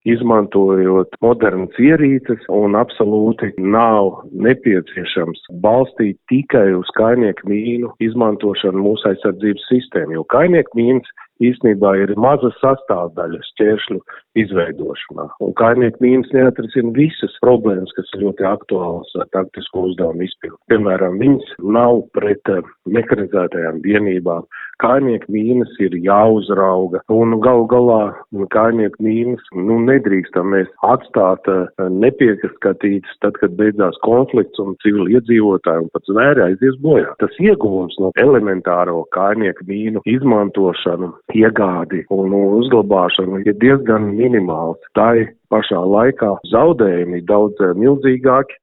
izmantojot modernas ierīces, un absolūti nav nepieciešams balstīt tikai uz kainieku mīnu izmantošanu mūsu aizsardzības sistēmu, jo kainieku mīnas īstenībā ir maza sastāvdaļa šķēršļu izveidošanā. Un kainieku mīnas neatrisina visas problēmas, kas ir ļoti aktuālas taktisko uzdevumu izpildi. Piemēram, viņas nav pret mehanizētajām vienībām. Kainieku mīnas ir jāuzrauga, un galu galā kainieku mīnas nedrīkstam mēs atstāt nepieskatītas tad, kad beidzās konflikts un civili iedzīvotāji un pat zvēri aizies bojā. Tas ieguvums no elementāro kainieku mīnu izmantošanu, iegādi un uzglabāšanu ir diezgan minimāls. Tā pašā laikā zaudējumi ir daudz milzīgāki,